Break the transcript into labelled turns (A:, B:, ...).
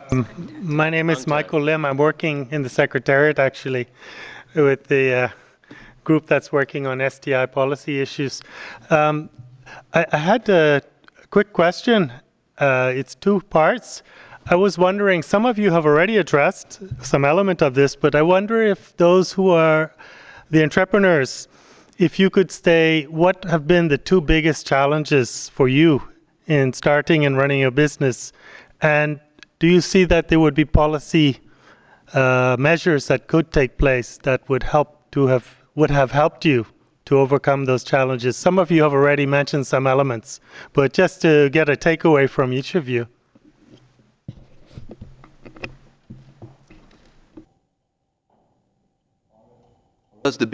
A: My name is Michael Lim. I'm working in the Secretariat actually with the group that's working on STI policy issues. I had a quick question. It's two parts. I was wondering, some of you have already addressed some element of this, but I wonder if those who are the entrepreneurs, if you could say what have been the two biggest challenges for you in starting and running a business, and do you see that there would be policy measures that could take place that would have helped you to overcome those challenges? Some of you have already mentioned some elements, but just to get a takeaway from each of you.
B: Was the